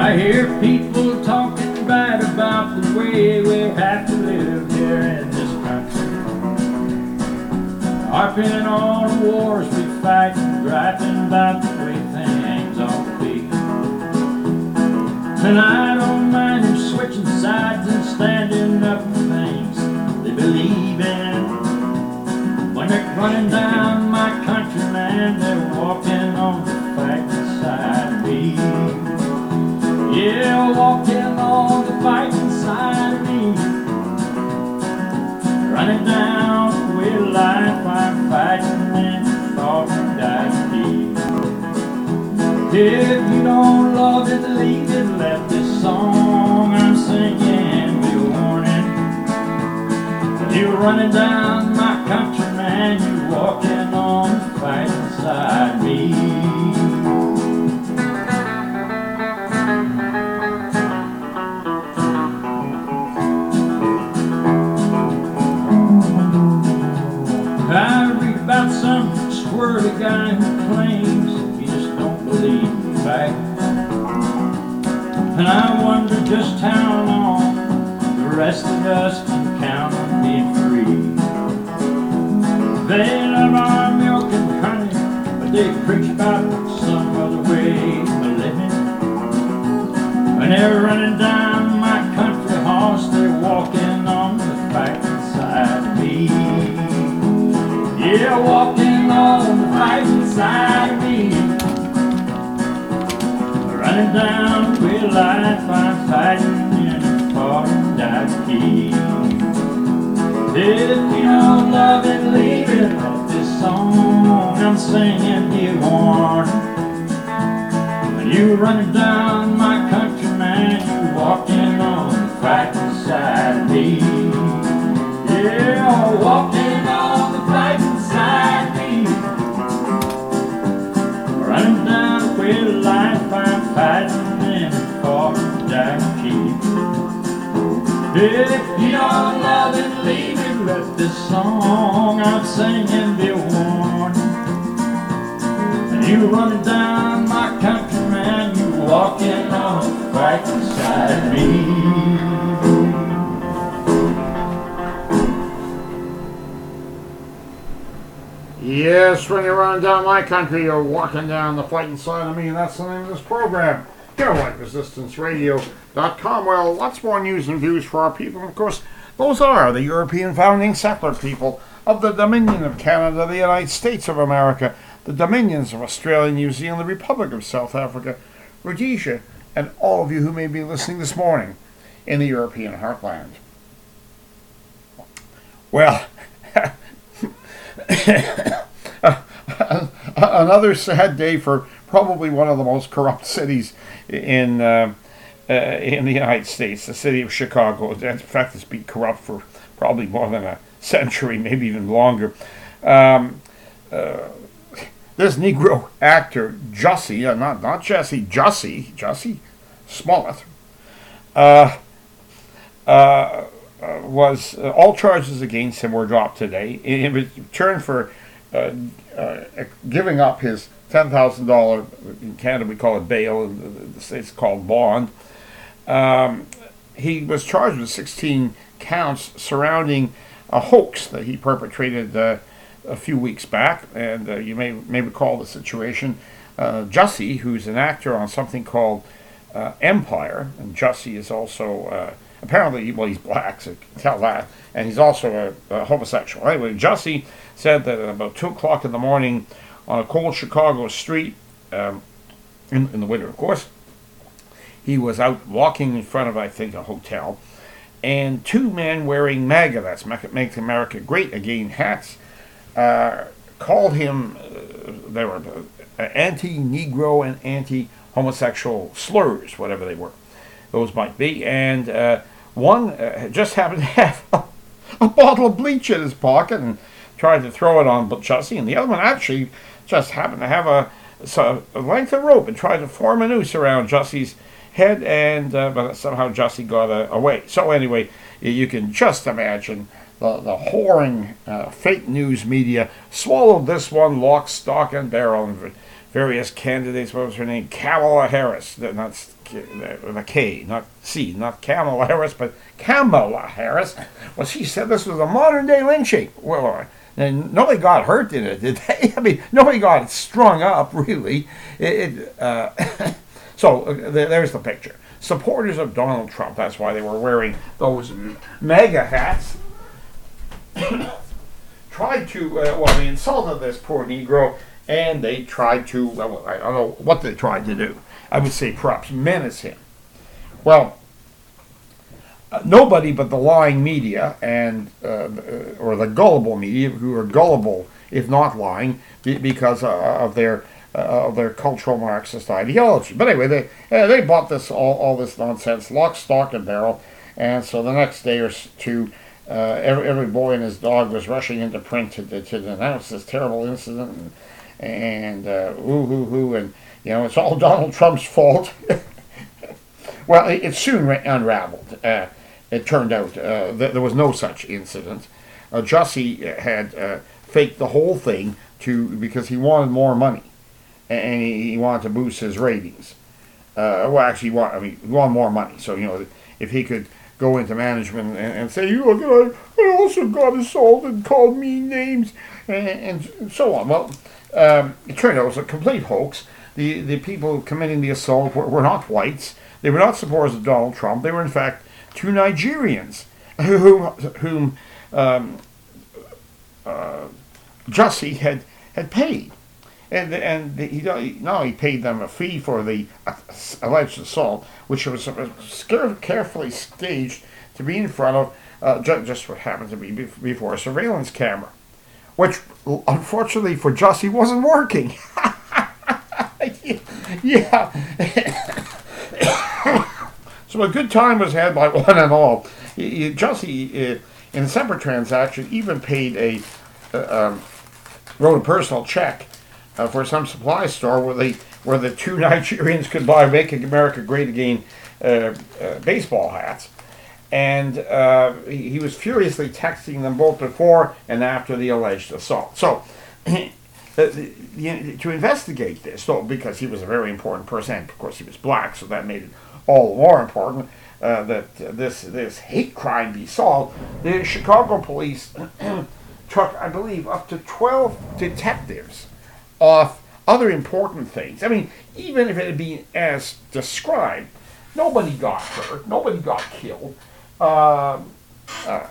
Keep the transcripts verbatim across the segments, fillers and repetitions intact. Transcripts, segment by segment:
I hear people talking bad about the way we have to live here in this country, harping on the wars we fight and griping about the way things ought to be. And I don't mind them switching sides and standing up for things they believe in. When they're running down my country, man, they're walking on the fighting side of me. Yeah, walking on the fighting side of me. Running down the way of life, I'm fighting and fought and died to keep. If you don't love it, leave it. Let this song I'm singing be a warning. You're running down my country, man, you're walking on the fighting side of me. I read about some squirrely guy who claims he just don't believe in fact. And I wonder just how long the rest of us can count on being free. They love our milk and honey, but they preach about some other way of living. When they're running down my country horse, they're walking on the fighting side of me. Yeah, walking on the fighting side of me. Running down the way of life, I'm fighting and fought and died to keep. If you don't love it, leave it. Let this song I'm singing be a warning. When you're running down my country, man, you're walking on the fighting side of me. Yeah, walking on the fighting side of me. Running down the way of life, I'm fighting and fought and died to keep. If you don't love it, leave it. Let this song I'm singing be a warning. And you running down my country, man, you walking on the fighting side of me. Yes, when you're running down my country, you're walking down the fighting side of me, and that's the name of this program. Here, white resistance radio dot com. Well, lots more news and views for our people. And of course, those are the European founding settler people of the Dominion of Canada, the United States of America, the Dominions of Australia, New Zealand, the Republic of South Africa, Rhodesia, and all of you who may be listening this morning in the European heartland. Well, another sad day for probably one of the most corrupt cities in uh, uh, in the United States, the city of Chicago. In fact, it's been corrupt for probably more than a century, maybe even longer. Um, uh, this Negro actor, Jussie, uh, not not Jesse, Jussie, Jussie Smollett, uh, uh, uh, was uh, all charges against him were dropped today in, in return for uh, uh, giving up his ten thousand dollars, in Canada we call it bail, in the States called bond. Um, he was charged with sixteen counts surrounding a hoax that he perpetrated uh, a few weeks back, and uh, you may may recall the situation. Uh, Jussie, who's an actor on something called uh, Empire, and Jussie is also uh, apparently, well, he's black, so you can tell that, and he's also a, a homosexual. Anyway, Jussie said that at about two o'clock in the morning on a cold Chicago street, um, in, in the winter, of course, he was out walking in front of, I think, a hotel, and two men wearing MAGA, that's Make America Great Again hats, uh, called him, uh, they were uh, anti-Negro and anti-homosexual slurs, whatever they were, those might be, and uh, one uh, just happened to have a, a bottle of bleach in his pocket and tried to throw it on Jussie, and the other one actually just happened to have a, so a length of rope and tried to form a noose around Jussie's head, and uh, but somehow Jussie got uh, away. So anyway, you can just imagine the, the whoring uh, fake news media swallowed this one lock, stock, and barrel, and various candidates. What was her name? Kamala Harris. Not with a K, not C, not Kamala Harris, but Kamala Harris. Well, she said this was a modern day lynching. Well, and nobody got hurt in it, did they? I mean, nobody got strung up, really. It, it, uh, so uh, there's the picture. Supporters of Donald Trump, that's why they were wearing those MAGA hats, tried to, uh, well, they insulted this poor Negro, and they tried to, well, I don't know what they tried to do. I would say perhaps menace him. Well, uh, nobody but the lying media and uh, or the gullible media, who are gullible if not lying, be, because uh, of their uh, of their cultural Marxist ideology. But anyway, they uh, they bought this all, all this nonsense, lock, stock, and barrel. And so the next day or two, uh, every, every boy and his dog was rushing into print to, to, to announce this terrible incident, and, and uh, ooh hoo hoo, and you know, it's all Donald Trump's fault. Well, it, it soon unraveled. Uh, it turned out uh, that there was no such incident. Uh, Jussie had uh, faked the whole thing to because he wanted more money, and he, he wanted to boost his ratings. Uh, well, actually, he wanted, I mean, he wanted more money. So you know, if he could go into management and, and say, "You look, I, I also got assaulted and called mean names," and, and so on. Well, um, it turned out it was a complete hoax. The, the people committing the assault were, were not whites. They were not supporters of Donald Trump. They were, in fact, two Nigerians whom, whom um, uh, Jussie had, had paid. And and he no, he paid them a fee for the uh, alleged assault, which was uh, carefully staged to be in front of uh, just, just what happened to be before a surveillance camera, which, unfortunately for Jussie, wasn't working. Yeah. So a good time was had by one and all. Jussie, uh, in a separate transaction, even paid a, uh, um, wrote a personal check uh, for some supply store where they, where the two Nigerians could buy "Make America Great Again" uh, uh, baseball hats. And uh, he, he was furiously texting them both before and after the alleged assault. So, Uh, the, the, to investigate this, though, because he was a very important person, and of course he was black, so that made it all the more important uh, that uh, this this hate crime be solved. The Chicago police took, I believe, up to twelve detectives off other important things. I mean, even if it had been as described, nobody got hurt, nobody got killed. Uh, uh,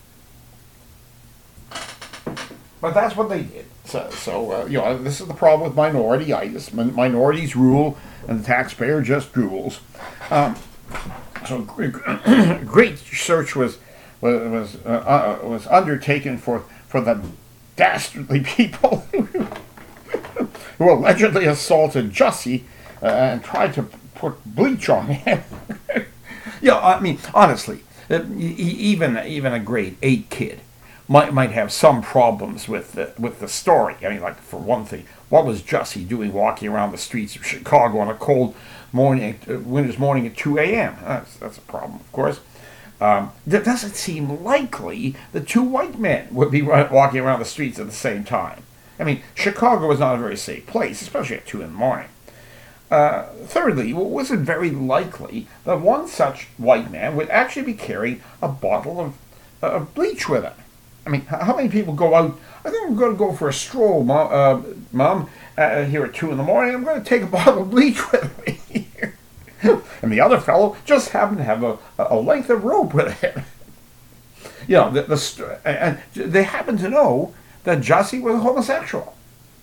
but that's what they did. So, so uh, you know, this is the problem with minority-itis. Min- minorities rule, and the taxpayer just drools. Um, so, great search was was was, uh, uh, was undertaken for for the dastardly people who allegedly assaulted Jussie uh, and tried to put bleach on him. Yeah, I mean, honestly, uh, even even a grade eight kid might might have some problems with the, with the story. I mean, like, for one thing, what was Jussie doing walking around the streets of Chicago on a cold morning, uh, winter's morning at two a.m.? That's, that's a problem, of course. Um, it doesn't seem likely that two white men would be run, walking around the streets at the same time. I mean, Chicago is not a very safe place, especially at two in the morning. Uh, thirdly, was it very likely that one such white man would actually be carrying a bottle of, uh, of bleach with him? I mean, how many people go out? I think I'm going to go for a stroll, Mom. Uh, Mom uh, here at two in the morning. I'm going to take a bottle of bleach with me. And the other fellow just happened to have a, a length of rope with him. You know, the, the and they happen to know that Jussie was a homosexual.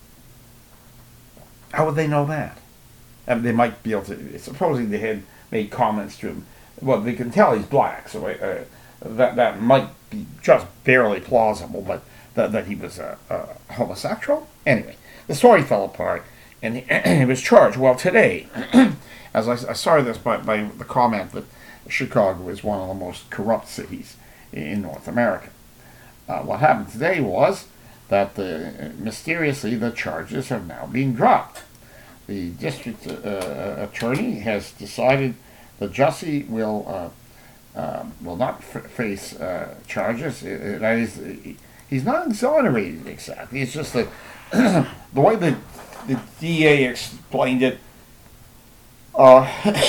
How would they know that? I mean, they might be able to. Supposing they had made comments to him. Well, they can tell he's black, so. Uh, That that might be just barely plausible, but that, that he was a, a homosexual? Anyway, the story fell apart, and he, he was charged. Well, today, as I, I saw this by, by the comment that Chicago is one of the most corrupt cities in North America. Uh, what happened today was that the, mysteriously the charges have now been dropped. The district uh, attorney has decided that Jussie will... Uh, Um, will not f- face uh, charges. Uh, that is, he's not exonerated exactly. It's just that the way the, the D A explained it, Uh,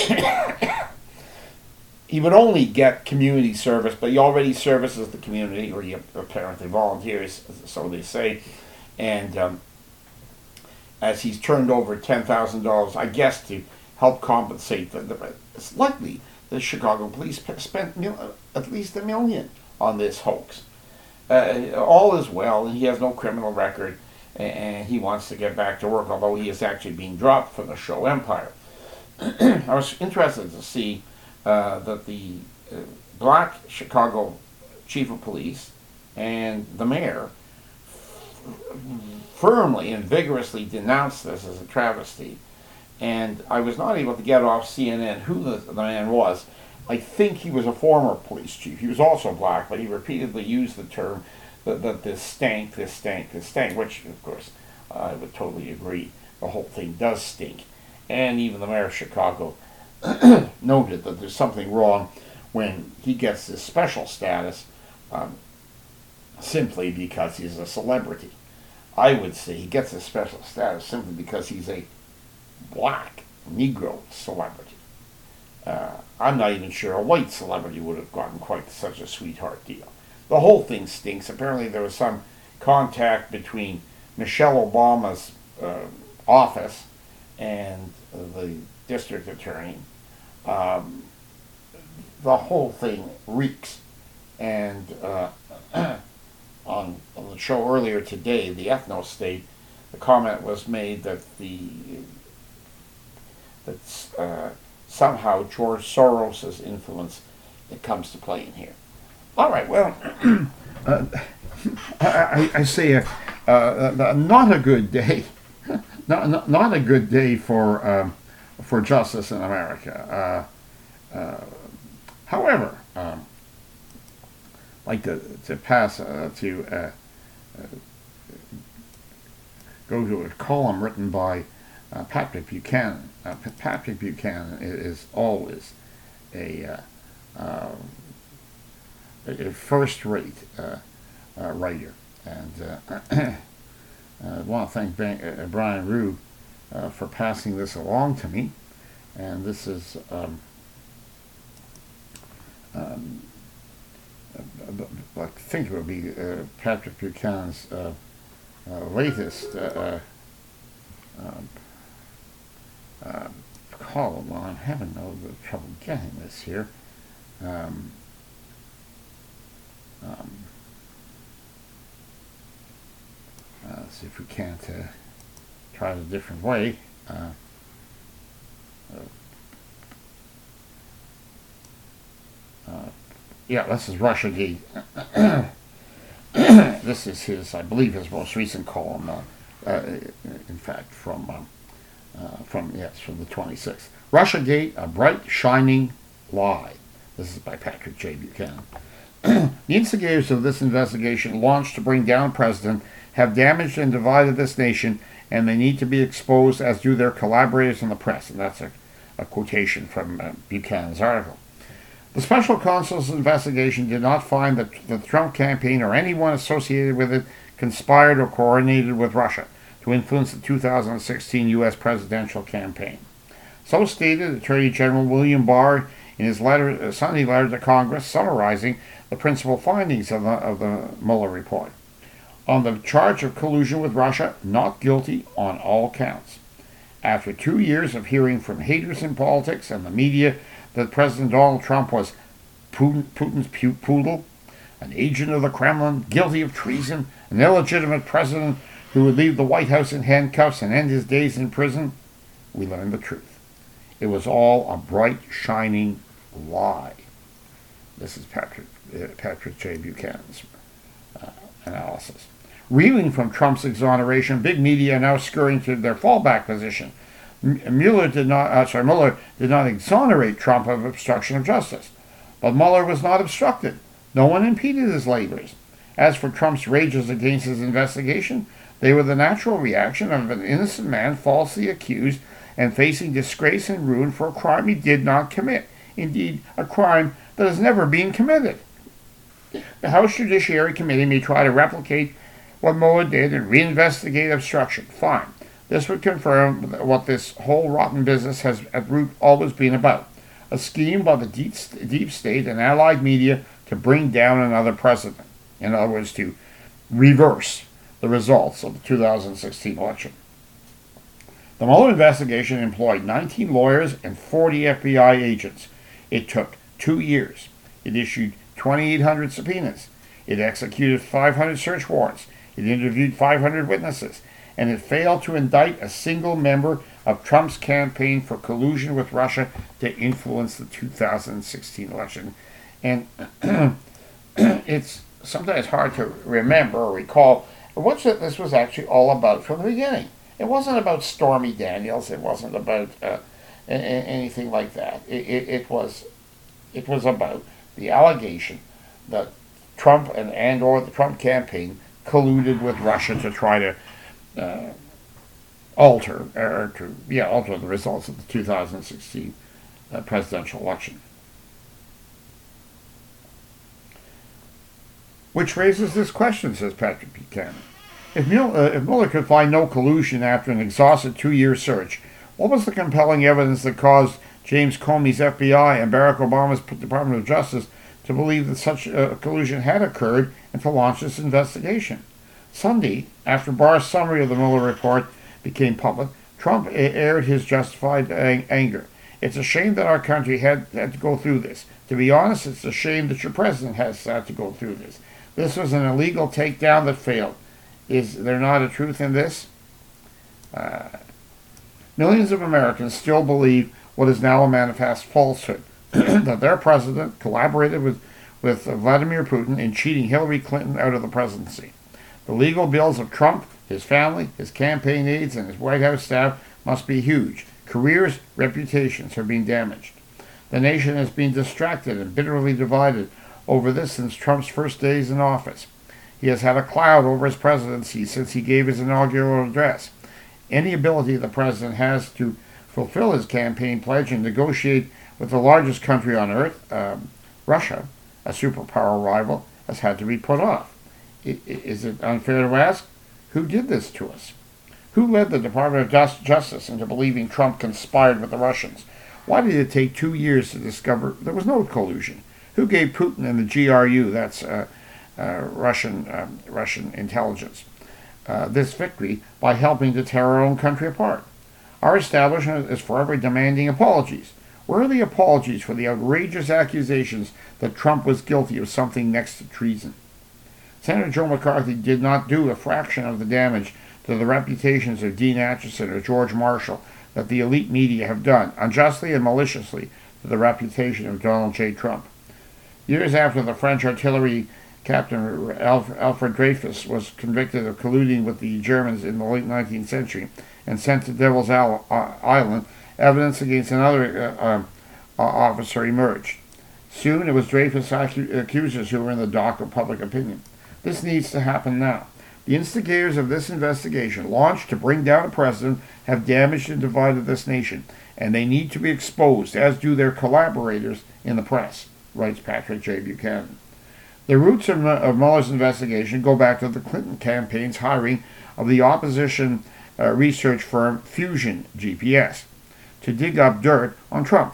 he would only get community service, but he already services the community, or he apparently volunteers, so they say. And um, as he's turned over ten thousand dollars, I guess, to help compensate, the, the, it's likely the Chicago police spent mil, at least a million on this hoax. Uh, all is well, and he has no criminal record, and, and he wants to get back to work, although he is actually being dropped from the show Empire. I was interested to see uh, that the uh, black Chicago chief of police and the mayor firmly and vigorously denounced this as a travesty. And I was not able to get off C N N who the, the man was. I think he was a former police chief. He was also black, but he repeatedly used the term that, that this stank, this stank, this stank, which, of course, I would totally agree. The whole thing does stink. And even the mayor of Chicago noted that there's something wrong when he gets this special status um, simply because he's a celebrity. I would say he gets this special status simply because he's a black Negro celebrity. Uh, I'm not even sure a white celebrity would have gotten quite such a sweetheart deal. The whole thing stinks. Apparently there was some contact between Michelle Obama's uh, office and the district attorney. Um, the whole thing reeks. And uh, on, on the show earlier today, the Ethno State, the comment was made that the that uh, somehow George Soros's influence it comes to play in here. All right, well, uh, I, I say uh, uh, not a good day, not, not not a good day for um, for justice in America. Uh, uh, however, um, I'd like to to pass uh, to uh, uh, go to a column written by uh, Patrick Buchanan. Uh, Patrick Buchanan is always a, uh, uh, a first-rate uh, uh, writer, and uh, I want to thank ben, uh, Brian Rue uh, for passing this along to me. And this is um, um, I think it would be uh, Patrick Buchanan's uh, uh, latest uh, uh, uh, column. Well, I'm having no trouble getting this here. Um, um, uh, let's see if we can't uh, try it a different way. Uh, uh, uh, yeah, this is Russiagate. This is his, I believe, his most recent column. Uh, uh, in fact, from um, uh, from yes, from the twenty-sixth. Russiagate, a bright, shining lie. This is by Patrick J. Buchanan. The instigators of this investigation, launched to bring down a president, have damaged and divided this nation, and they need to be exposed, as do their collaborators in the press. And that's a, a quotation from uh, Buchanan's article. The special counsel's investigation did not find that the Trump campaign or anyone associated with it conspired or coordinated with Russia to influence the two thousand sixteen U S presidential campaign. So stated Attorney General William Barr in his letter, uh, Sunday letter to Congress, summarizing the principal findings of the, of the Mueller report. On the charge of collusion with Russia, not guilty on all counts. After two years of hearing from haters in politics and the media that President Donald Trump was Putin, Putin's poodle, an agent of the Kremlin, guilty of treason, an illegitimate president who would leave the White House in handcuffs and end his days in prison, we learned the truth. It was all a bright, shining lie. This is Patrick, uh, Patrick J. Buchanan's uh, analysis. Reeling from Trump's exoneration, big media are now scurrying to their fallback position. Mueller did not, uh, sorry, Mueller did not exonerate Trump of obstruction of justice, but Mueller was not obstructed. No one impeded his labors. As for Trump's rages against his investigation, they were the natural reaction of an innocent man falsely accused and facing disgrace and ruin for a crime he did not commit. Indeed, a crime that has never been committed. The House Judiciary Committee may try to replicate what Mueller did and reinvestigate obstruction. Fine. This would confirm what this whole rotten business has at root always been about: a scheme by the deep, deep state and allied media to bring down another president. In other words, to reverse the results of the two thousand sixteen election. The Mueller investigation employed nineteen lawyers and forty F B I agents. It took two years. It issued twenty-eight hundred subpoenas. It executed five hundred search warrants. It interviewed five hundred witnesses. And it failed to indict a single member of Trump's campaign for collusion with Russia to influence the two thousand sixteen election. And it's sometimes hard to remember or recall what this was actually all about from the beginning. It wasn't about Stormy Daniels. It wasn't about uh, a- a- anything like that. It, it, it was it was about the allegation that Trump and, and or the Trump campaign colluded with Russia to try to uh, alter or to yeah alter the results of the two thousand sixteen uh, presidential election. Which raises this question, says Patrick Buchanan. If Mueller, uh, if Mueller could find no collusion after an exhaustive two-year search, what was the compelling evidence that caused James Comey's F B I and Barack Obama's Department of Justice to believe that such uh, collusion had occurred and to launch this investigation? Sunday, after Barr's summary of the Mueller report became public, Trump aired his justified ang- anger. It's a shame that our country had, had to go through this. To be honest, it's a shame that your president has had to go through this. This was an illegal takedown that failed. Is there not a truth in this? Uh, millions of Americans still believe what is now a manifest falsehood, that their president collaborated with, with Vladimir Putin in cheating Hillary Clinton out of the presidency. The legal bills of Trump, his family, his campaign aides, and his White House staff must be huge. Careers, reputations are being damaged. The nation has been distracted and bitterly divided over this since Trump's first days in office. He has had a cloud over his presidency since he gave his inaugural address. Any ability the president has to fulfill his campaign pledge and negotiate with the largest country on earth, um, Russia, a superpower rival, has had to be put off. I, is it unfair to ask? Who did this to us? Who led the Department of Just- Justice into believing Trump conspired with the Russians? Why did it take two years to discover there was no collusion? Who gave Putin and the G R U, that's uh, uh, Russian um, Russian intelligence, uh, this victory by helping to tear our own country apart? Our establishment is forever demanding apologies. Where are the apologies for the outrageous accusations that Trump was guilty of something next to treason? Senator Joe McCarthy did not do a fraction of the damage to the reputations of Dean Acheson or George Marshall that the elite media have done, unjustly and maliciously, to the reputation of Donald J. Trump. Years after the French artillery captain Alf- Alfred Dreyfus was convicted of colluding with the Germans in the late nineteenth century and sent to Devil's Island, evidence against another uh, uh, officer emerged. Soon it was Dreyfus' accu- accusers who were in the dock of public opinion. This needs to happen now. The instigators of this investigation, launched to bring down a president, have damaged and divided this nation, and they need to be exposed, as do their collaborators in the press, writes Patrick J. Buchanan. The roots of, of Mueller's investigation go back to the Clinton campaign's hiring of the opposition uh, research firm Fusion G P S to dig up dirt on Trump.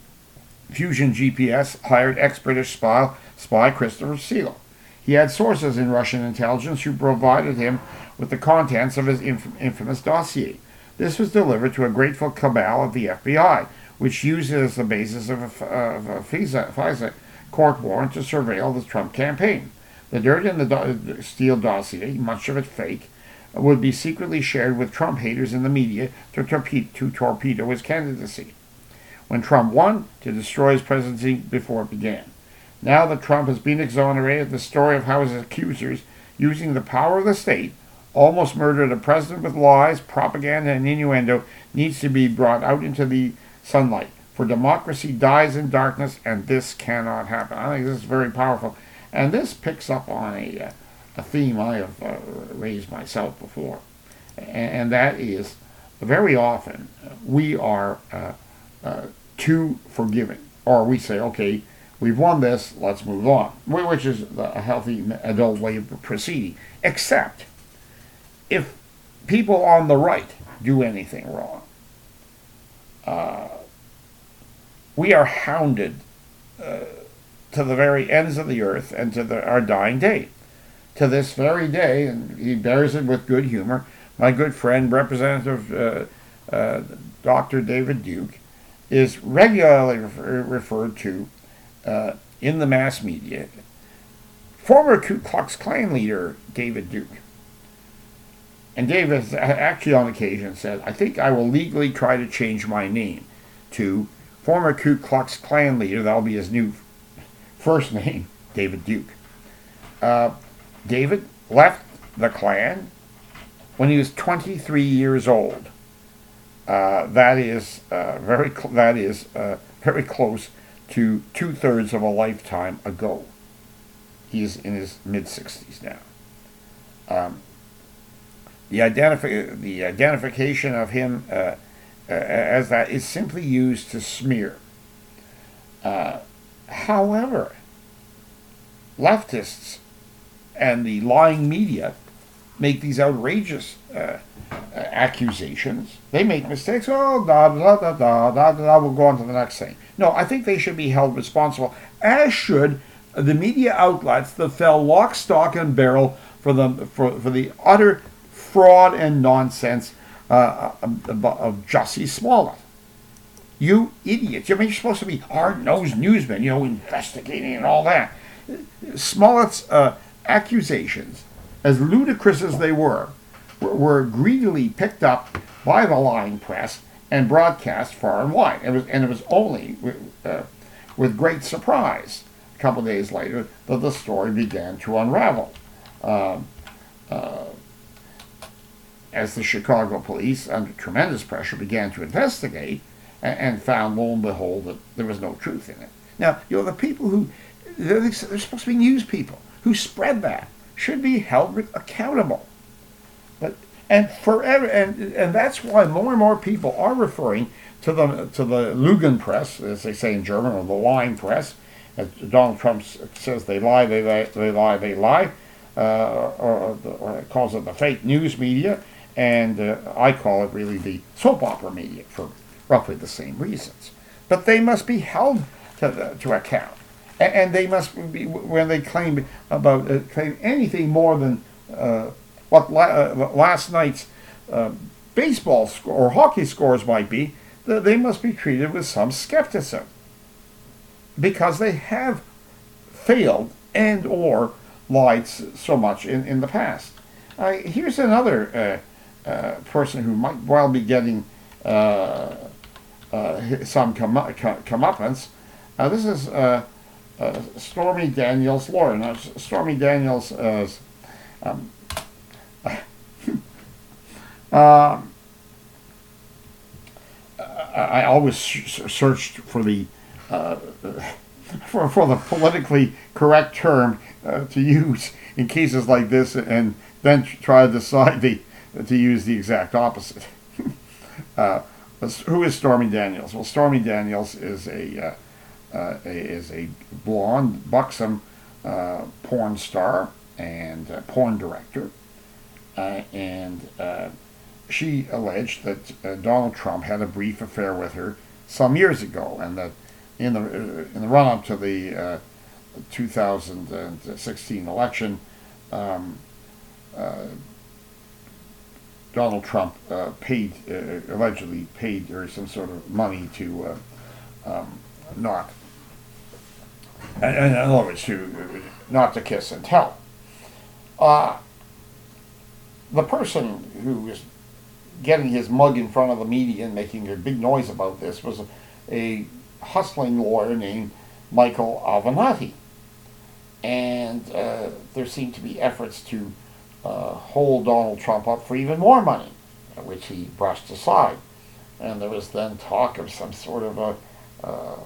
Fusion G P S hired ex-British spy, spy Christopher Steele. He had sources in Russian intelligence who provided him with the contents of his inf- infamous dossier. This was delivered to a grateful cabal of the F B I, which used it as the basis of a, of a FISA, FISA court warrant to surveil the Trump campaign. The dirt in the do- Steele dossier, much of it fake, would be secretly shared with Trump haters in the media to, torpe- to torpedo his candidacy. When Trump won, to destroy his presidency before it began. Now that Trump has been exonerated, the story of how his accusers, using the power of the state, almost murdered a president with lies, propaganda, and innuendo, needs to be brought out into the sunlight. For democracy dies in darkness, and this cannot happen. I think this is very powerful. And this picks up on a, uh, a theme I have uh, raised myself before. And, and that is, very often, we are uh, uh, too forgiving. Or we say, okay, we've won this, let's move on, which is a healthy adult way of proceeding. Except if people on the right do anything wrong. Uh, we are hounded uh, to the very ends of the earth and to the, our dying day. To this very day, and he bears it with good humor, my good friend, Representative uh, uh, Doctor David Duke, is regularly refer- referred to uh, in the mass media. Former Ku Klux Klan leader David Duke. And David has actually on occasion said, I think I will legally try to change my name to former Ku Klux Klan leader. That'll be his new first name, David Duke. Uh, David left the Klan when he was twenty-three years old. Uh, that is uh, very cl- that is uh, very close to two thirds of a lifetime ago. He's in his mid sixties now. Um, the identifi- the identification of him uh, uh, as that is simply used to smear. Uh, however, leftists and the lying media make these outrageous uh, uh, accusations. They make mistakes. Oh, da da da da da da. We'll go on to the next thing. No, I think they should be held responsible, as should the media outlets that fell lock, stock, and barrel for the for, for the utter fraud and nonsense uh, of, of Jussie Smollett. You idiots! I mean, you're supposed to be hard-nosed newsmen, you know, investigating and all that. Smollett's uh, accusations, as ludicrous as they were, were, were greedily picked up by the lying press and broadcast far and wide. It was, and it was only uh, with great surprise a couple of days later that the story began to unravel. Uh, uh, as the Chicago police, under tremendous pressure, began to investigate and, and found, lo and behold, that there was no truth in it. Now, you know, the people who, they're, they're supposed to be news people, who spread that should be held accountable. But and forever, and and that's why more and more people are referring to the to the Lügen press, as they say in German, or the lying press. As Donald Trump says, they lie, they lie, they lie, they lie, uh, or, or calls it the fake news media, and uh, I call it really the soap opera media for roughly the same reasons. But they must be held to the, to account. And they must be, when they claim about uh, claim anything more than uh, what la- uh, last night's uh, baseball score or hockey scores might be, they must be treated with some skepticism, because they have failed and or lied so much in, in the past. Uh, here's another uh, uh, person who might well be getting uh, uh, some come- comeuppance. Uh, this is uh, uh, Stormy Daniels' lawyer. Now, Stormy Daniels is um, uh, I always searched for the uh, for for the politically correct term uh, to use in cases like this, and then try to decide the to use the exact opposite. uh, who is Stormy Daniels? Well, Stormy Daniels is a uh, uh, is a blonde, buxom uh, porn star and uh, porn director, uh, and uh, she alleged that uh, Donald Trump had a brief affair with her some years ago, and that in the uh, in the run-up to the uh, two thousand sixteen election, um, uh, Donald Trump uh, paid uh, allegedly paid her some sort of money to uh, um, not, and, and in other words, to not to kiss and tell. Uh, the person who is getting his mug in front of the media and making a big noise about this was a, a hustling lawyer named Michael Avenatti. And uh, there seemed to be efforts to uh, hold Donald Trump up for even more money, which he brushed aside. And there was then talk of some sort of a uh,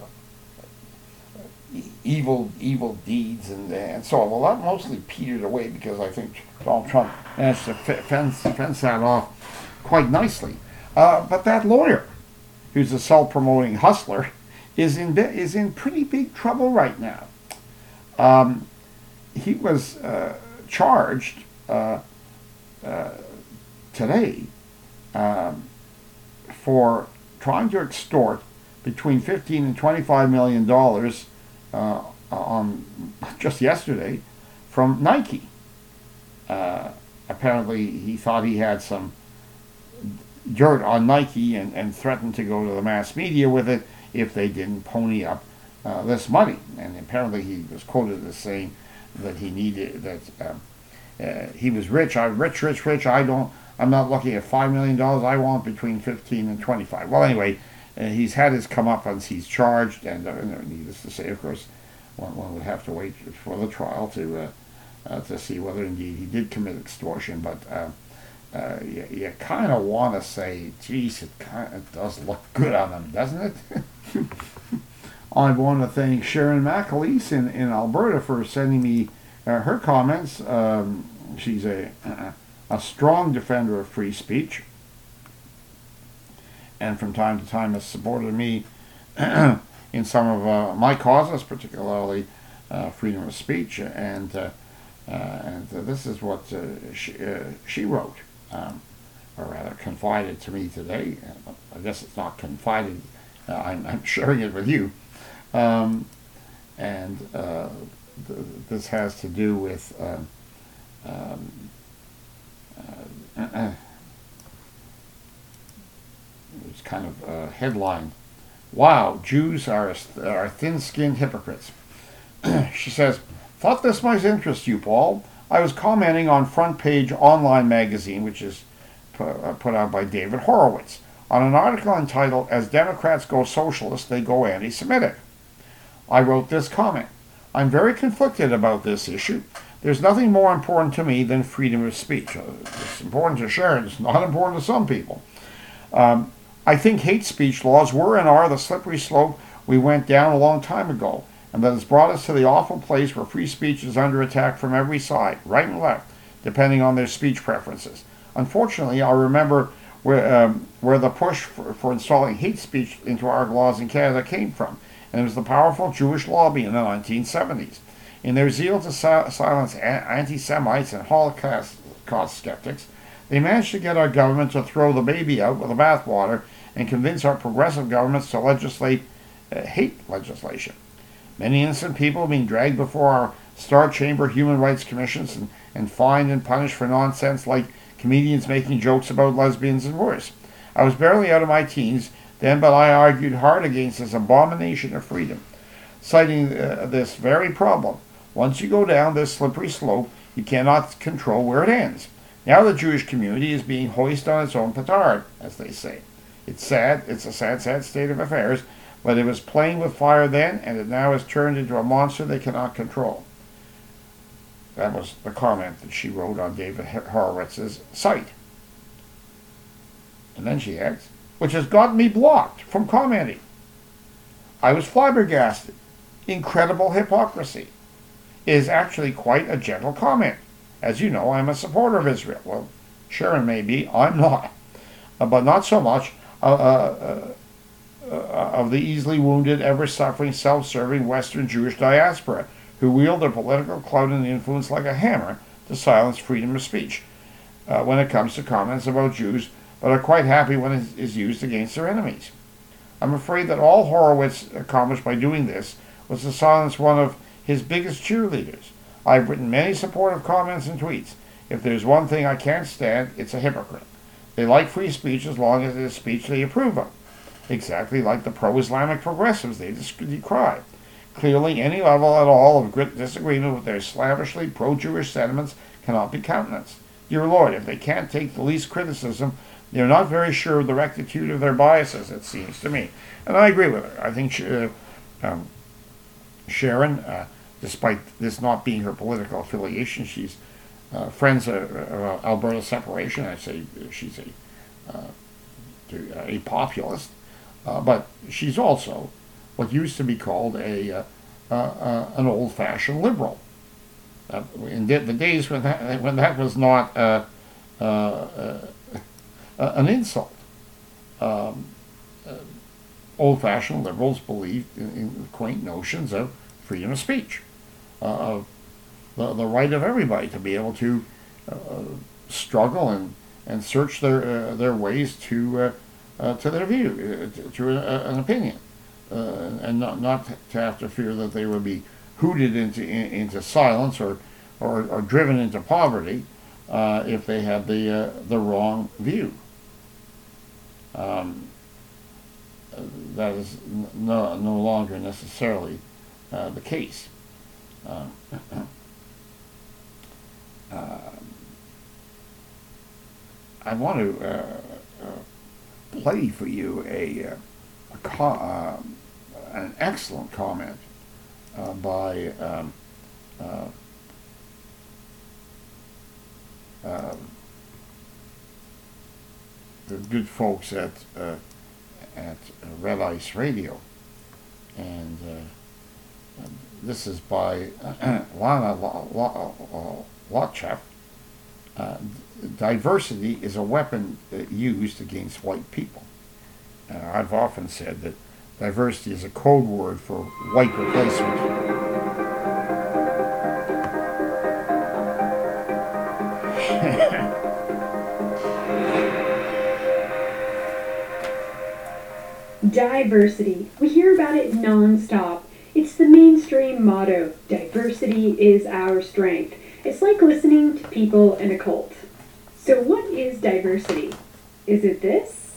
evil evil deeds and, and so on. Well, that mostly petered away because I think Donald Trump managed to fence, fence that off quite nicely. Uh, but that lawyer, who's a self-promoting hustler, is in is in pretty big trouble right now. Um, he was uh, charged uh, uh, today um, for trying to extort between fifteen and twenty-five million dollars uh, on just yesterday from Nike. Uh, apparently, he thought he had some dirt on Nike and, and threatened to go to the mass media with it if they didn't pony up uh, this money. And apparently, he was quoted as saying that he needed that um, uh, he was rich. I'm rich, rich, rich. I don't. I'm not looking at five million dollars. I want between fifteen and twenty-five. Well, anyway, uh, he's had his comeuppance. He's charged, and uh, needless to say, of course, one, one would have to wait for the trial to uh, uh, to see whether indeed he did commit extortion. But uh, uh, you, you kind of want to say, geez, it kind of does look good on him, doesn't it? I want to thank Sharon McAleese in, in Alberta for sending me uh, her comments. Um, she's a uh, a strong defender of free speech, and from time to time has supported me in some of uh, my causes, particularly uh, freedom of speech. And uh, uh, and uh, this is what uh, she, uh, she wrote, um, or rather confided to me today. I guess it's not confided. Uh, I'm, I'm sharing it with you. Um, and uh, th- this has to do with uh, um, uh, uh, it's kind of a headline. Wow, Jews are, are thin-skinned hypocrites. She says, thought this might interest you, Paul. I was commenting on Front Page Online magazine, which is pu- put out by David Horowitz, on an article entitled, As Democrats Go Socialist, They Go Anti-Semitic. I wrote this comment. I'm very conflicted about this issue. There's nothing more important to me than freedom of speech. It's important to Sharon. It's not important to some people. Um, I think hate speech laws were and are the slippery slope we went down a long time ago, and that has brought us to the awful place where free speech is under attack from every side, right and left, depending on their speech preferences. Unfortunately, I remember where, um, where the push for, for installing hate speech into our laws in Canada came from. And it was the powerful Jewish lobby in the nineteen seventies. In their zeal to si- silence a- anti-Semites and Holocaust skeptics, they managed to get our government to throw the baby out with the bathwater and convince our progressive governments to legislate uh, hate legislation. Many innocent people being dragged before our Star Chamber human rights commissions and, and fined and punished for nonsense like comedians making jokes about lesbians and worse. I was barely out of my teens then, but I argued hard against this abomination of freedom, citing uh, this very problem. Once you go down this slippery slope, you cannot control where it ends. Now the Jewish community is being hoisted on its own petard, as they say. It's sad, it's a sad, sad state of affairs, but it was playing with fire then, and it now has turned into a monster they cannot control. That was the comment that she wrote on David Horowitz's site. And then she adds, which has gotten me blocked from commenting. I was flabbergasted. Incredible hypocrisy. It is actually quite a gentle comment. As you know, I'm a supporter of Israel. Well, Sharon may be, I'm not. Uh, but not so much uh, uh, uh, of the easily wounded, ever-suffering, self-serving Western Jewish diaspora who wield their political clout and influence like a hammer to silence freedom of speech uh, when it comes to comments about Jews, but are quite happy when it is used against their enemies. I'm afraid that all Horowitz accomplished by doing this was to silence one of his biggest cheerleaders. I've written many supportive comments and tweets. If there's one thing I can't stand, it's a hypocrite. They like free speech as long as it is speech they approve of, exactly like the pro-Islamic progressives they decry. Clearly, any level at all of disagreement with their slavishly pro-Jewish sentiments cannot be countenanced. Dear Lord, if they can't take the least criticism, they're not very sure of the rectitude of their biases, it seems to me. And I agree with her. I think she, uh, um, Sharon, uh, despite this not being her political affiliation, she's uh, friends of uh, Alberta Separation. I say she's a, uh, a populist. Uh, but she's also what used to be called a uh, uh, uh, an old-fashioned liberal. Uh, in the days when that, when that was not uh, uh, uh, Uh, an insult. Um, uh, old-fashioned liberals believed in, in quaint notions of freedom of speech, uh, of the, the right of everybody to be able to uh, struggle and and search their uh, their ways to uh, uh, to their view, uh, to a, an opinion, uh, and not not to have to fear that they will be hooted into in, into silence or, or or driven into poverty uh, if they had the uh, the wrong view. Um, that is no no longer necessarily uh, the case. Uh, uh, I want to uh, uh, play for you a, uh, a co- uh, an excellent comment uh, by um, uh, uh, the good folks at uh, at Red Ice Radio, and uh, this is by Lana Lotchef. Uh, diversity is a weapon used against white people. Uh, I've often said that diversity is a code word for white replacement. Diversity. We hear about it non-stop. It's the mainstream motto. Diversity is our strength. It's like listening to people in a cult. So what is diversity? Is it this?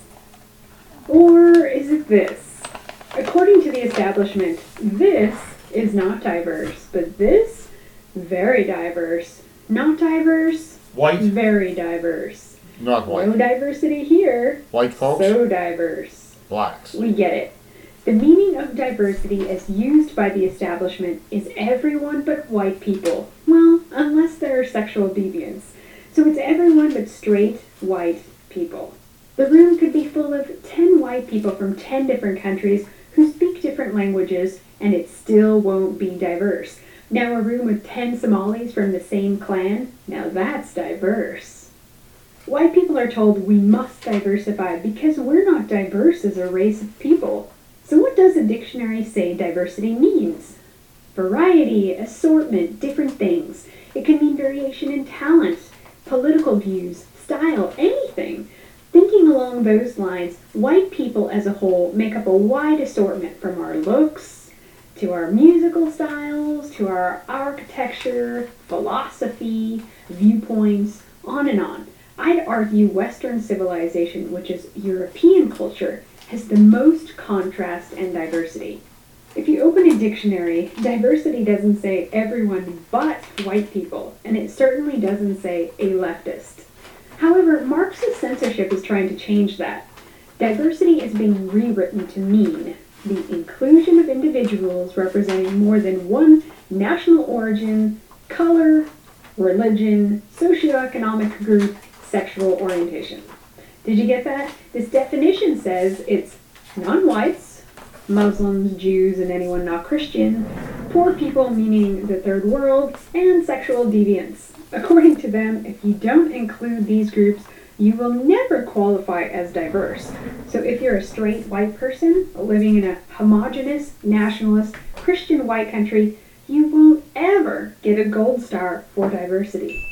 Or is it this? According to the establishment, this is not diverse, but this, very diverse. Not diverse, White, very diverse. not white. No diversity here. White folks, So diverse. blacks. We get it. The meaning of diversity as used by the establishment is everyone but white people. Well, unless there are sexual deviants. So it's everyone but straight, white people. The room could be full of ten white people from ten different countries who speak different languages, and it still won't be diverse. Now a room with ten Somalis from the same clan, now that's diverse. White people are told we must diversify because we're not diverse as a race of people. So what does a dictionary say diversity means? Variety, assortment, different things. It can mean variation in talent, political views, style, anything. Thinking along those lines, white people as a whole make up a wide assortment from our looks, to our musical styles, to our architecture, philosophy, viewpoints, on and on. I'd argue Western civilization, which is European culture, has the most contrast and diversity. If you open a dictionary, diversity doesn't say everyone but white people, and it certainly doesn't say a leftist. However, Marxist censorship is trying to change that. Diversity is being rewritten to mean the inclusion of individuals representing more than one national origin, color, religion, socioeconomic group, sexual orientation. Did you get that? This definition says it's non-whites, Muslims, Jews, and anyone not Christian, poor people meaning the third world, and sexual deviants. According to them, if you don't include these groups, you will never qualify as diverse. So if you're a straight white person living in a homogenous, nationalist, Christian white country, you won't ever get a gold star for diversity.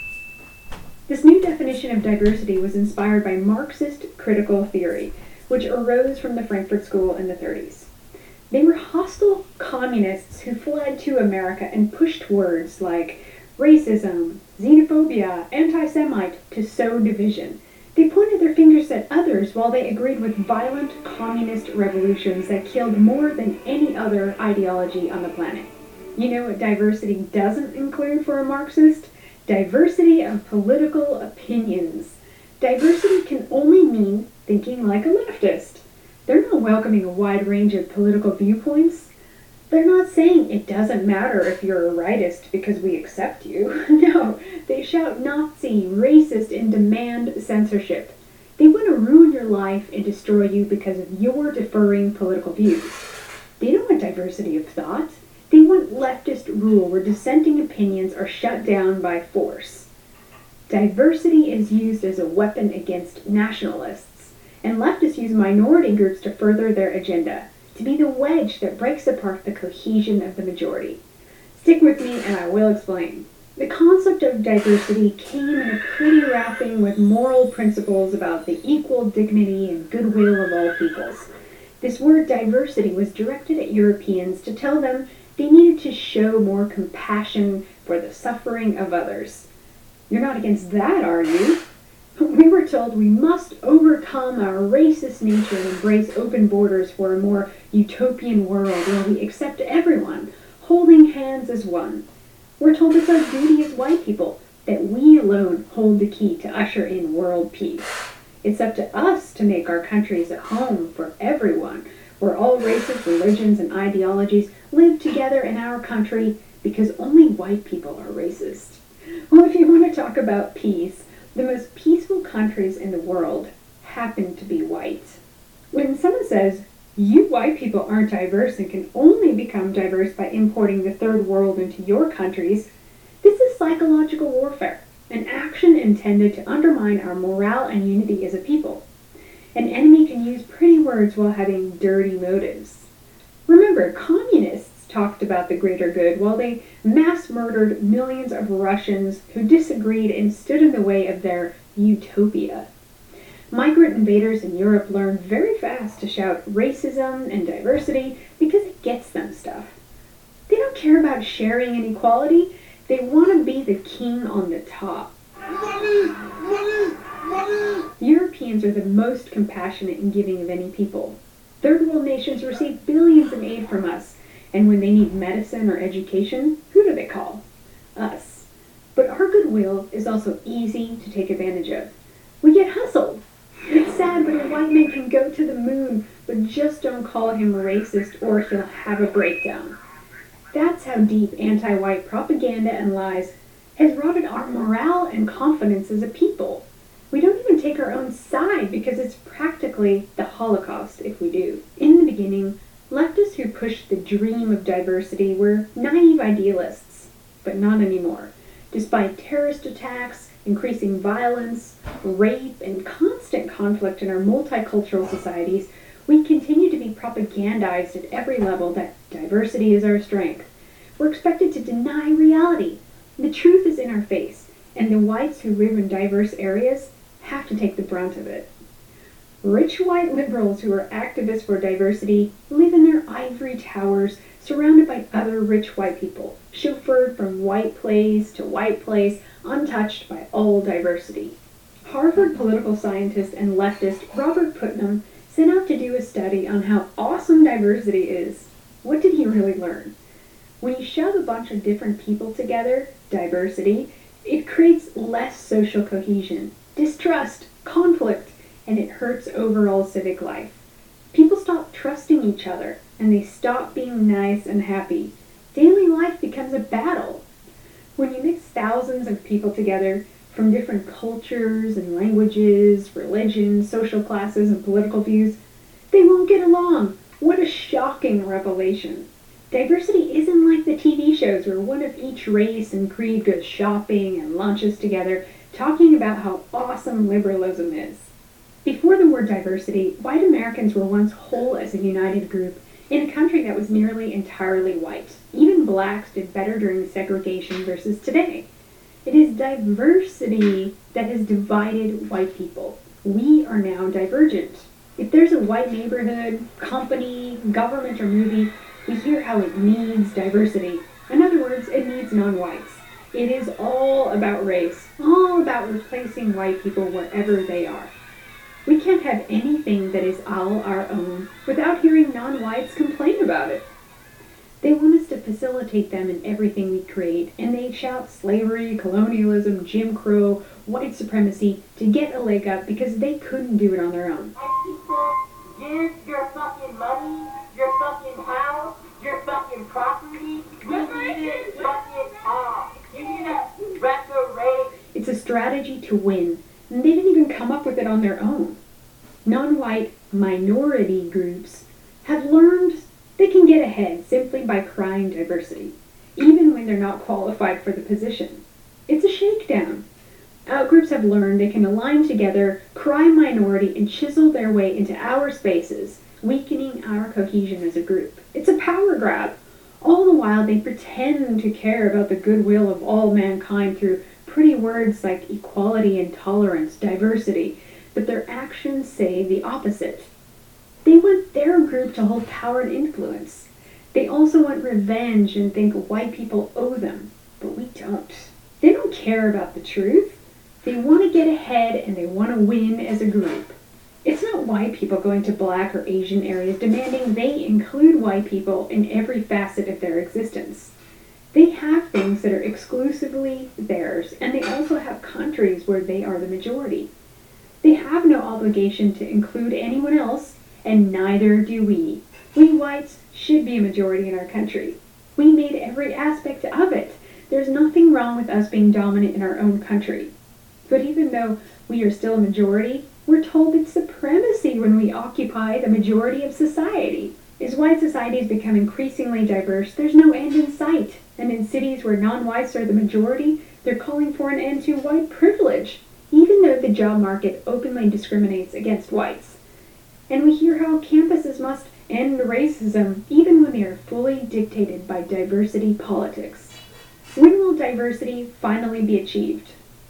This new definition of diversity was inspired by Marxist critical theory, which arose from the Frankfurt School in the thirties. They were hostile communists who fled to America and pushed words like racism, xenophobia, anti-Semite to sow division. They pointed their fingers at others while they agreed with violent communist revolutions that killed more than any other ideology on the planet. You know what diversity doesn't include for a Marxist? Diversity of political opinions. Diversity can only mean thinking like a leftist. They're not welcoming a wide range of political viewpoints. They're not saying it doesn't matter if you're a rightist because we accept you. No, they shout Nazi, racist, and demand censorship. They want to ruin your life and destroy you because of your differing political views. They don't want diversity of thought. They want leftist rule where dissenting opinions are shut down by force. Diversity is used as a weapon against nationalists, and leftists use minority groups to further their agenda, to be the wedge that breaks apart the cohesion of the majority. Stick with me and I will explain. The concept of diversity came in a pretty wrapping with moral principles about the equal dignity and goodwill of all peoples. This word diversity was directed at Europeans to tell them they needed to show more compassion for the suffering of others. You're not against that, are you? We were told we must overcome our racist nature and embrace open borders for a more utopian world where we accept everyone, holding hands as one. We're told it's our duty as white people, that we alone hold the key to usher in world peace. It's up to us to make our countries a home for everyone, where all races, religions, and ideologies live together in our country because only white people are racist. Well, if you want to talk about peace, the most peaceful countries in the world happen to be white. When someone says, you white people aren't diverse and can only become diverse by importing the third world into your countries, this is psychological warfare, an action intended to undermine our morale and unity as a people. An enemy can use pretty words while having dirty motives. Remember, communists talked about the greater good while they mass murdered millions of Russians who disagreed and stood in the way of their utopia. Migrant invaders in Europe learned very fast to shout racism and diversity because it gets them stuff. They don't care about sharing and equality. They want to be the king on the top. Money! Money! Money! Europeans are the most compassionate and giving of any people. Third world nations receive billions in aid from us, and when they need medicine or education, who do they call? Us. But our goodwill is also easy to take advantage of. We get hustled. It's sad, but a white man can go to the moon, but just don't call him racist or he'll have a breakdown. That's how deep anti-white propaganda and lies has rotted our morale and confidence as a people. We don't even take our own side because it's practically the Holocaust if we do. In the beginning, leftists who pushed the dream of diversity were naive idealists, but not anymore. Despite terrorist attacks, increasing violence, rape, and constant conflict in our multicultural societies, we continue to be propagandized at every level that diversity is our strength. We're expected to deny reality. The truth is in our face, and the whites who live in diverse areas have to take the brunt of it. Rich white liberals who are activists for diversity live in their ivory towers surrounded by other rich white people, chauffeured from white place to white place, untouched by all diversity. Harvard political scientist and leftist Robert Putnam set out to do a study on how awesome diversity is. What did he really learn? When you shove a bunch of different people together, diversity, it creates less social cohesion, distrust, conflict, and it hurts overall civic life. People stop trusting each other, and they stop being nice and happy. Daily life becomes a battle. When you mix thousands of people together from different cultures and languages, religions, social classes, and political views, they won't get along. What a shocking revelation. Diversity isn't like the T V shows where one of each race and creed goes shopping and lunches together, talking about how awesome liberalism is. Before the word diversity, white Americans were once whole as a united group in a country that was nearly entirely white. Even blacks did better during segregation versus today. It is diversity that has divided white people. We are now divergent. If there's a white neighborhood, company, government, or movie, we hear how it needs diversity. In other words, it needs non-whites. It is all about race, all about replacing white people wherever they are. We can't have anything that is all our own without hearing non-whites complain about it. They want us to facilitate them in everything we create, and they shout slavery, colonialism, Jim Crow, white supremacy to get a leg up because they couldn't do it on their own. Give your fucking money, your fucking house, your fucking property. We need it fucking all. You need to reparate. It's a strategy to win, and they didn't even come up with it on their own. Non-white minority groups have learned they can get ahead simply by crying diversity, even when they're not qualified for the position. It's a shakedown. Outgroups have learned they can align together, cry minority, and chisel their way into our spaces, weakening our cohesion as a group. It's a power grab. All the while, they pretend to care about the goodwill of all mankind through pretty words like equality and tolerance, diversity, but their actions say the opposite. They want their group to hold power and influence. They also want revenge and think white people owe them, but we don't. They don't care about the truth. They want to get ahead and they want to win as a group. It's not white people going to black or Asian areas demanding they include white people in every facet of their existence. They have things that are exclusively theirs, and they also have countries where they are the majority. They have no obligation to include anyone else, and neither do we. We whites should be a majority in our country. We made every aspect of it. There's nothing wrong with us being dominant in our own country. But even though we are still a majority, we're told it's supremacy when we occupy the majority of society. As white societies become increasingly diverse, there's no end in sight. And in cities where non-whites are the majority, they're calling for an end to white privilege, even though the job market openly discriminates against whites. And we hear how campuses must end racism, even when they are fully dictated by diversity politics. When will diversity finally be achieved?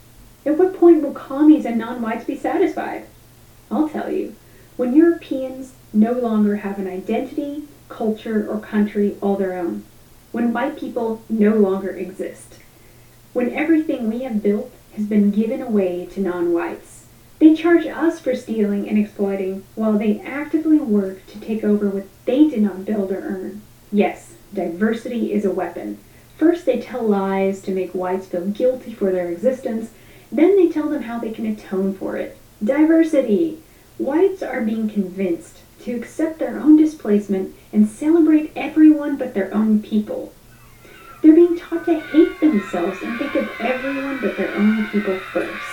At what point will commies and non-whites be satisfied? I'll tell you, when Europeans no longer have an identity, culture, or country all their own. When white people no longer exist. When everything we have built has been given away to non-whites. They charge us for stealing and exploiting while they actively work to take over what they did not build or earn. Yes, diversity is a weapon. First they tell lies to make whites feel guilty for their existence, then they tell them how they can atone for it. Diversity! Whites are being convinced to accept their own displacement and celebrate everyone but their own people. They're being taught to hate themselves and think of everyone but their own people first.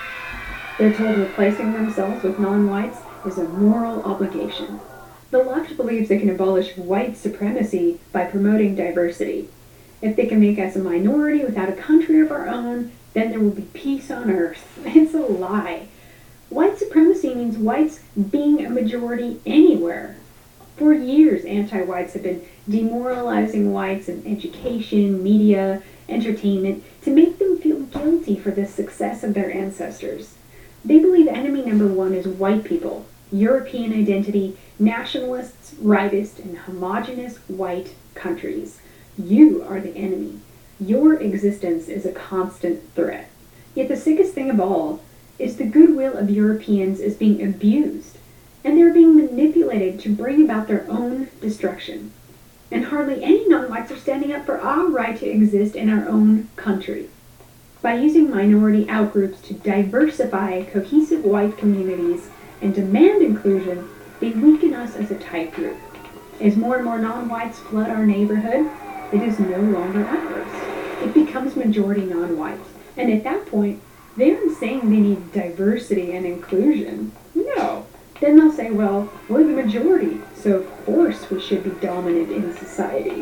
They're told replacing themselves with non-whites is a moral obligation. The left believes they can abolish white supremacy by promoting diversity. If they can make us a minority without a country of our own, then there will be peace on earth. It's a lie. White supremacy means whites being a majority anywhere. For years, anti-whites have been demoralizing whites in education, media, entertainment, to make them feel guilty for the success of their ancestors. They believe enemy number one is white people, European identity, nationalists, rightist, and homogenous white countries. You are the enemy. Your existence is a constant threat. Yet the sickest thing of all is the goodwill of Europeans is being abused, and they're being manipulated to bring about their own destruction. And hardly any non-whites are standing up for our right to exist in our own country. By using minority outgroups to diversify cohesive white communities and demand inclusion, they weaken us as a tight group. As more and more non-whites flood our neighborhood, it is no longer ours. It becomes majority non-white. And at that point, they aren't saying they need diversity and inclusion. No. Then they'll say, well, we're the majority, so of course we should be dominant in society.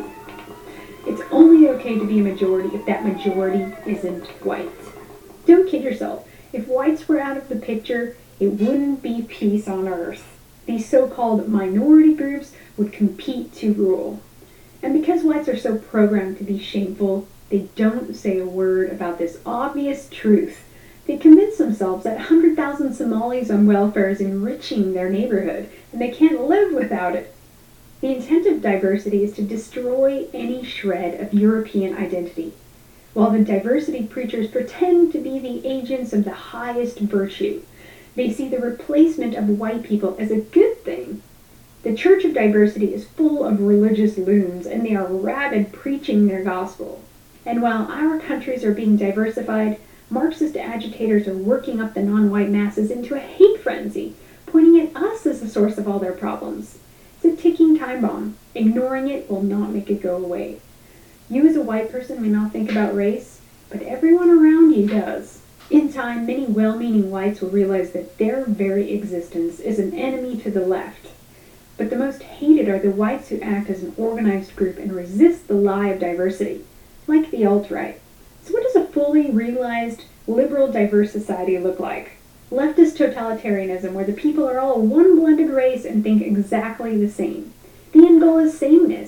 It's only okay to be a majority if that majority isn't white. Don't kid yourself. If whites were out of the picture, it wouldn't be peace on earth. These so-called minority groups would compete to rule. And because whites are so programmed to be shameful, they don't say a word about this obvious truth. They convince themselves that one hundred thousand Somalis on welfare is enriching their neighborhood, and they can't live without it. The intent of diversity is to destroy any shred of European identity, while the diversity preachers pretend to be the agents of the highest virtue. They see the replacement of white people as a good thing. The Church of Diversity is full of religious loons, and they are rabid preaching their gospel. And while our countries are being diversified, Marxist agitators are working up the non-white masses into a hate frenzy, pointing at us as the source of all their problems. It's a ticking time bomb. Ignoring it will not make it go away. You as a white person may not think about race, but everyone around you does. In time, many well-meaning whites will realize that their very existence is an enemy to the left. But the most hated are the whites who act as an organized group and resist the lie of diversity, like the alt-right. So what does a fully realized, liberal, diverse society look like? Leftist totalitarianism, where the people are all one blended race and think exactly the same. The end goal is sameness.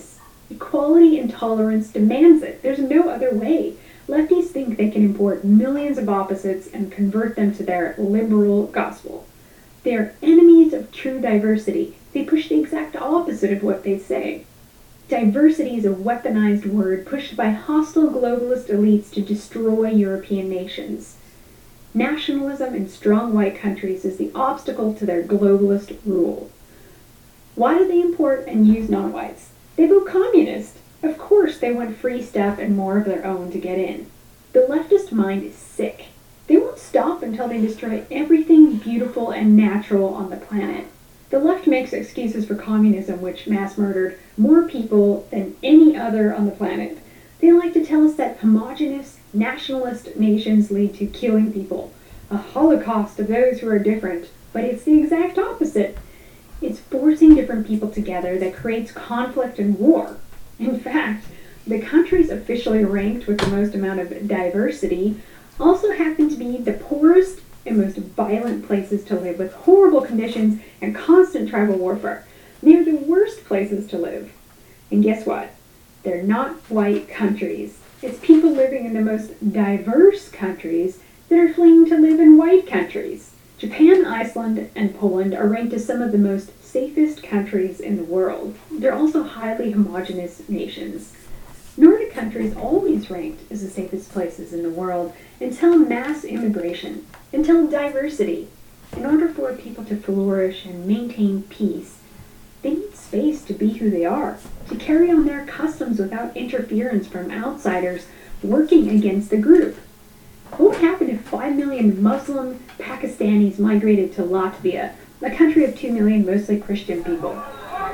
Equality and tolerance demands it. There's no other way. Lefties think they can import millions of opposites and convert them to their liberal gospel. They are enemies of true diversity. They push the exact opposite of what they say. Diversity is a weaponized word pushed by hostile globalist elites to destroy European nations. Nationalism in strong white countries is the obstacle to their globalist rule. Why do they import and use non-whites? They vote communist. Of course they want free stuff and more of their own to get in. The leftist mind is sick. They won't stop until they destroy everything beautiful and natural on the planet. The left makes excuses for communism, which mass murdered more people than any other on the planet. They like to tell us that homogenous, nationalist nations lead to killing people, a holocaust of those who are different, but it's the exact opposite. It's forcing different people together that creates conflict and war. In fact, the countries officially ranked with the most amount of diversity also happen to be the poorest and most violent places to live, with horrible conditions and constant tribal warfare. They're the worst places to live. And guess what? They're not white countries. It's people living in the most diverse countries that are fleeing to live in white countries. Japan, Iceland, and Poland are ranked as some of the most safest countries in the world. They're also highly homogeneous nations. Nordic countries always ranked as the safest places in the world until mass immigration, until diversity. In order for people to flourish and maintain peace, they need space to be who they are, to carry on their customs without interference from outsiders working against the group. What would happen if five million Muslim Pakistanis migrated to Latvia, a country of two million mostly Christian people?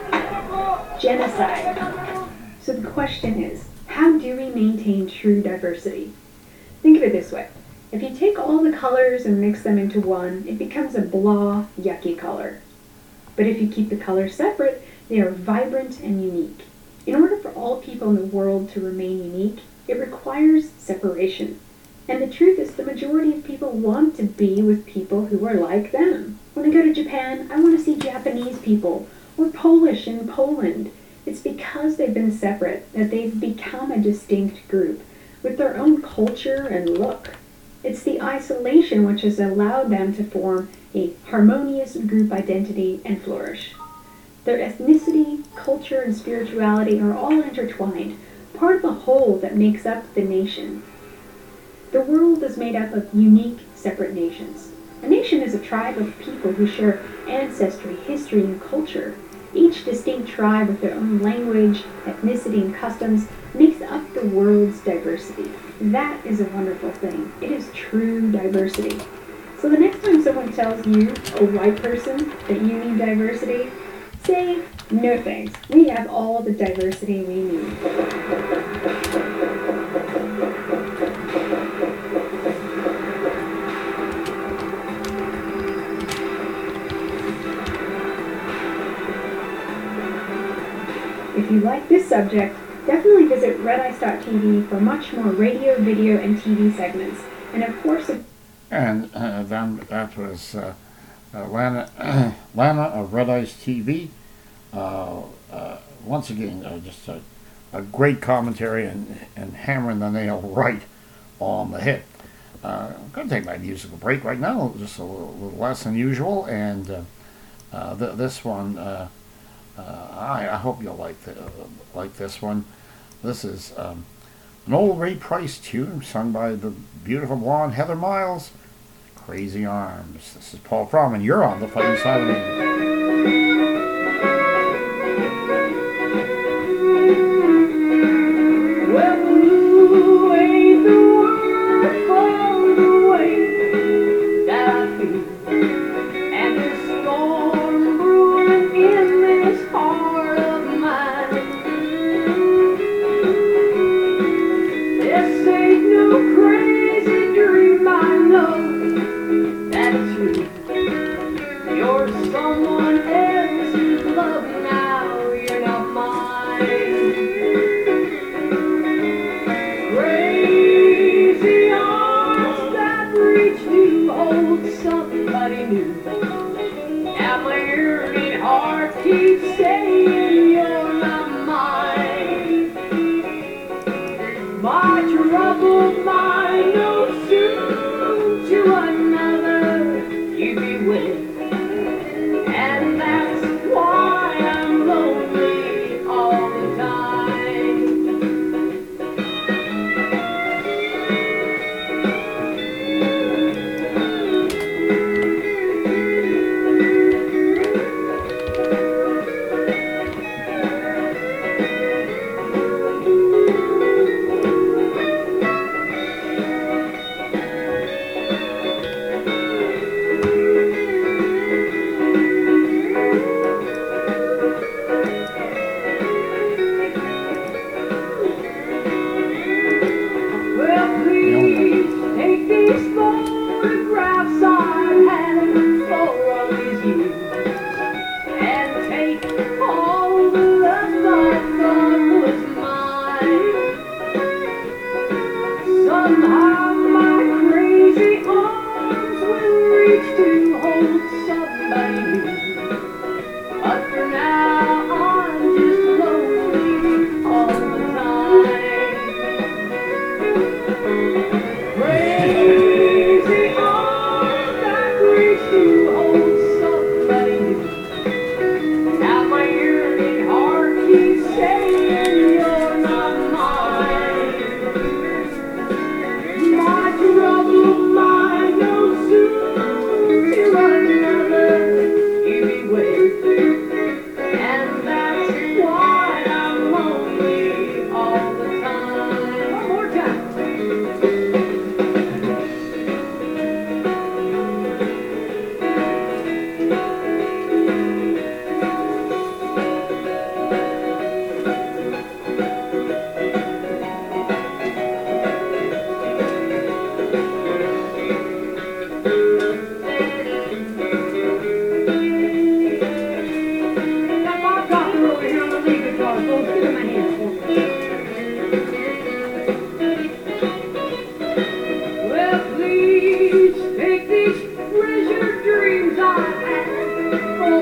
Genocide. So the question is, how do we maintain true diversity? Think of it this way. If you take all the colors and mix them into one, it becomes a blah, yucky color. But if you keep the colors separate, they are vibrant and unique. In order for all people in the world to remain unique, it requires separation. And the truth is, the majority of people want to be with people who are like them. When I go to Japan, I want to see Japanese people, or Polish in Poland. It's because they've been separate that they've become a distinct group, with their own culture and look. It's the isolation which has allowed them to form a harmonious group identity and flourish. Their ethnicity, culture, and spirituality are all intertwined, part of a whole that makes up the nation. The world is made up of unique, separate nations. A nation is a tribe of people who share ancestry, history, and culture. Each distinct tribe with their own language, ethnicity, and customs makes up the world's diversity. That is a wonderful thing. It is true diversity. So the next time someone tells you, a white person, that you need diversity, say, no thanks. We have all the diversity we need. If you like this subject, definitely visit red ice dot t v for much more radio, video, and T V segments. And of course, if And uh, then that was uh, uh, Lana, Lana of Red Ice T V. Uh, uh, once again, uh, just a, a great commentary and, and hammering the nail right on the head. Uh, I'm going to take my musical break right now, just a little, little less than usual. And uh, uh, th- this one, uh, uh, I, I hope you'll like the, uh, like this one. This is um, an old Ray Price tune sung by the beautiful blonde Heather Miles, Crazy Arms. This is Paul Fromm, and you're on the Fighting Side of Me. Well, blue ain't the word for the way that I feel, and this storm brewing in this heart of mine. This ain't no crazy dream, I know that it's real. You're someone else's love now, you're not mine. Crazy arms that reach to hold somebody new. Now my yearning heart keeps saying you're not mine.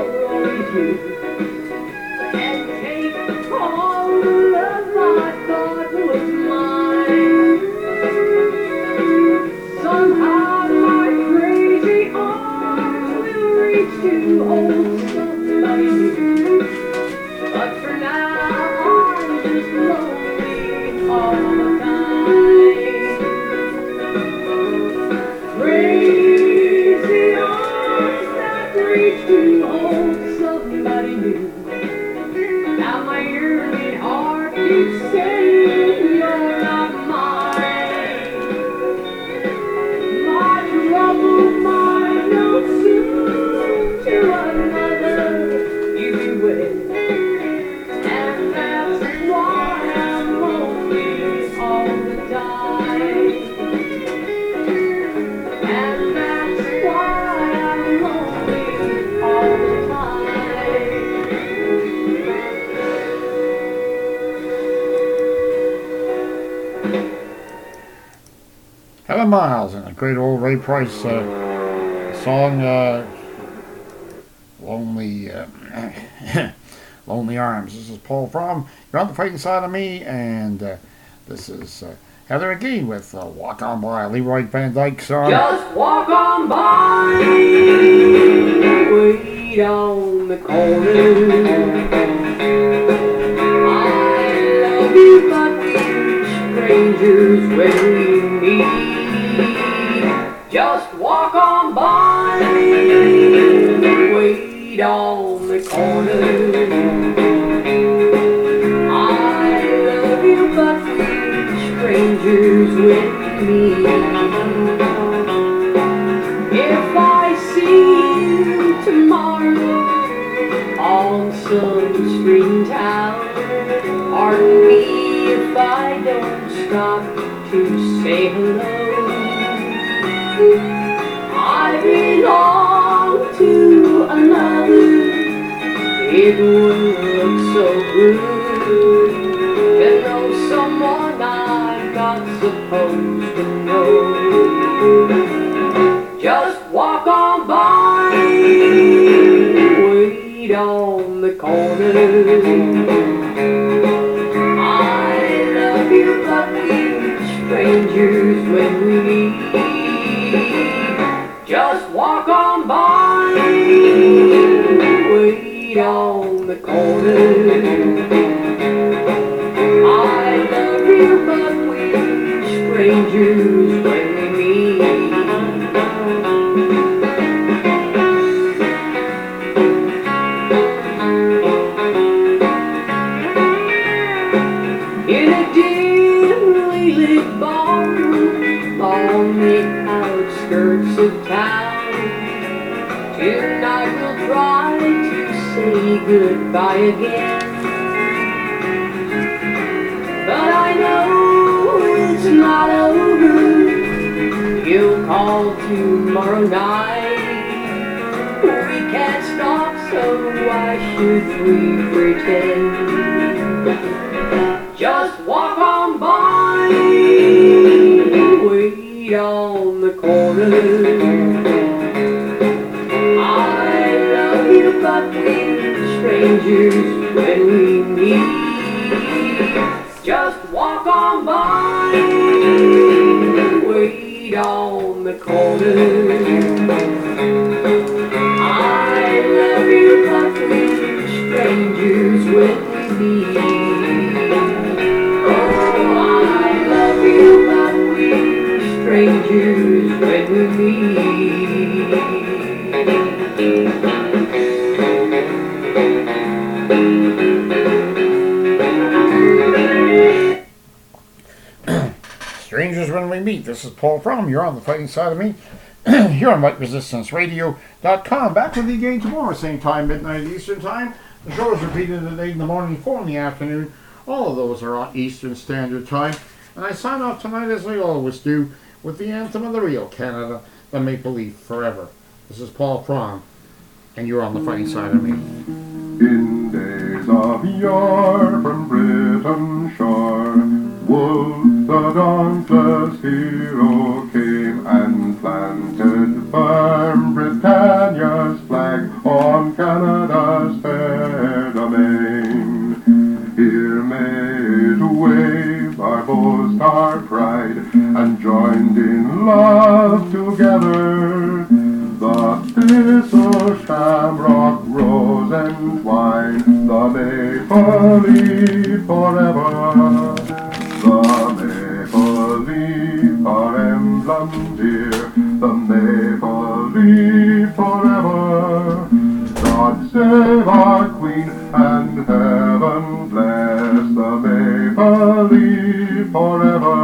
will always you. And take all the love I thought was mine. Somehow my crazy arms will reach to hold somebody new. But for now I'm just lonely all the time. Crazy arms that reach to hold somebody new. Now my yearning heart keeps saying you're not mine. My troubled mind knows soon to another you be wed. And that's why I'm lonely all the time. And that's why I'm lonely all the time. Helen Miles and a great old Ray Price uh, song, uh, Lonely uh, Lonely Arms. This is Paul Fromm. You're on the fighting side of me, and uh, this is uh, Heather McGee with uh, Walk On By, Leroy Van Dyke song. Just walk on by, wait on the corner. I love you, but we're strangers when we meet. Just walk on by, wait on the corner. I love you, but we're strangers when we meet. If I see you tomorrow on some street in town, pardon me if I don't stop to say hello. I belong to another. It would look so good to know someone I'm not supposed to know. Just walk on by, wait on the corner. I love you, but we're strangers when we meet. Just walk on by, wait on the corner. I love you, but we're strangers when we meet. In a dimly lit ballroom on the outskirts of town, tonight we'll try to say goodbye again. But I know it's not over. You'll call tomorrow night. We can't stop, so why should we pretend? Just walk on by, wait on the corner. I love you, but we're strangers when we meet. Just walk on by, wait on the corner. I love you, but we're strangers when we meet. Strangers when we meet. Strangers when we meet. This is Paul Fromm. You're on the fighting side of me. Here on White Resistance Radio dot com. Back with you again tomorrow, same time, midnight Eastern Time. The show is repeated at eight in the morning, four in the afternoon. All of those are on Eastern Standard Time. And I sign off tonight, as I always do, with the anthem of the real Canada, the Maple Leaf Forever. This is Paul Fromm, and you're on the fighting side of me. In days of yore from Britain's shore, Wolfe the dauntless hero came and planted firm Britannia's flag on Canada. Canada's fair domain. Here made to wave our boast, our pride, and joined in love together. The thistle, shamrock, rose, and twine, the maple leaf forever. The maple leaf, our emblem dear, the maple leaf forever. God save our Queen and heaven bless the maple leaf forever.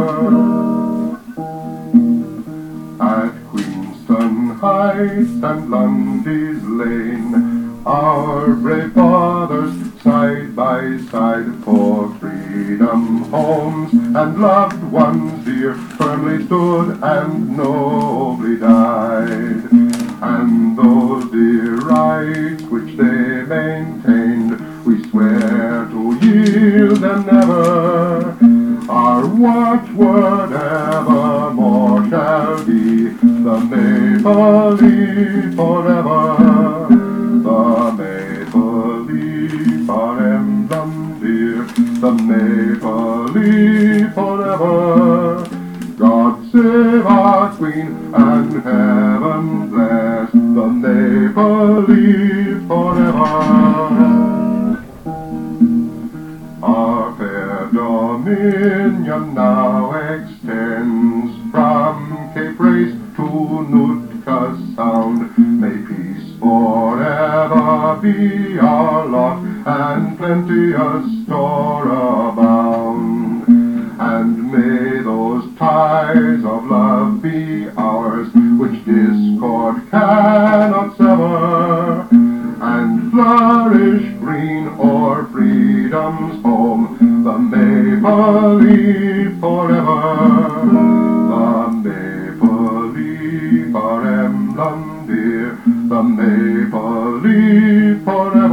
At Queenston Heights and Lundy's Lane, our brave fathers side by side for freedom, homes, and loved ones dear firmly stood and nobly died. And those dear rights which they maintained, we swear to yield them never. Our watchword evermore shall be the maple leaf forever. The maple leaf, our emblem dear, the maple leaf forever. God save our Queen and heaven bless the maple leaf forever. Our fair dominion now extends from Cape Race to Nootka Sound. May peace forever be our lot, and plenteous store abound. And may those ties of love be ours, which discord cannot sever, and flourish green o'er freedom's home, the maple leaf forever. The maple leaf, our emblem dear, the maple leaf forever.